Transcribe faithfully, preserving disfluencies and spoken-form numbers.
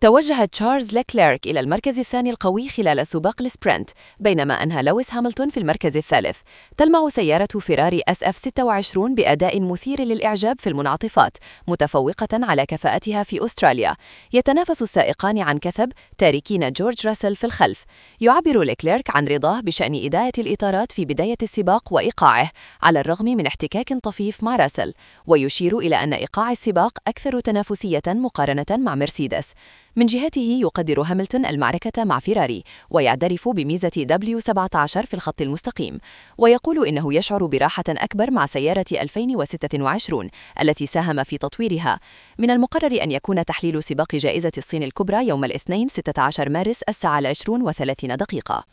توجه تشارلز ليكليرك إلى المركز الثاني القوي خلال سباق السبرنت، بينما أنهى لويس هاملتون في المركز الثالث. تلمع سيارة فيراري إس إف ستة وعشرين بأداء مثير للإعجاب في المنعطفات، متفوقة على كفاءتها في أستراليا. يتنافس السائقان عن كثب، تاركين جورج راسل في الخلف. يعبر ليكليرك عن رضاه بشأن إداية الإطارات في بداية السباق وإيقاعه، على الرغم من احتكاك طفيف مع راسل، ويشير إلى أن إيقاع السباق أكثر تنافسية مقارنة مع مرسيدس. من جهته يقدر هاملتون المعركة مع فيراري، ويعترف بميزة دبليو سبعة عشر في الخط المستقيم، ويقول إنه يشعر براحة أكبر مع سيارة ألفين وستة وعشرين التي ساهم في تطويرها. من المقرر أن يكون تحليل سباق جائزة الصين الكبرى يوم الاثنين ستة عشر مارس الساعة العشرون وثلاثين دقيقة.